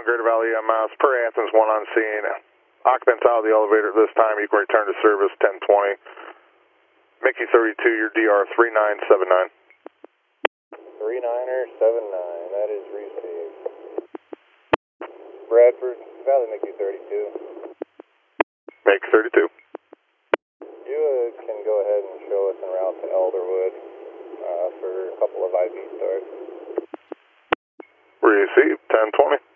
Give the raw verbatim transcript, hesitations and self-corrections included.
one, Greater Valley E M S, per Athens, one on scene. Occupants out of the elevator at this time. You can return to service ten twenty. Mickey thirty-two, your D R three nine seven nine. three niner seven nine, that is received. Bradford, Valley Mickey thirty-two. Mickey thirty-two. You uh, can go ahead and show us en route to Elderwood uh, for a couple of I V starts. Received, ten twenty.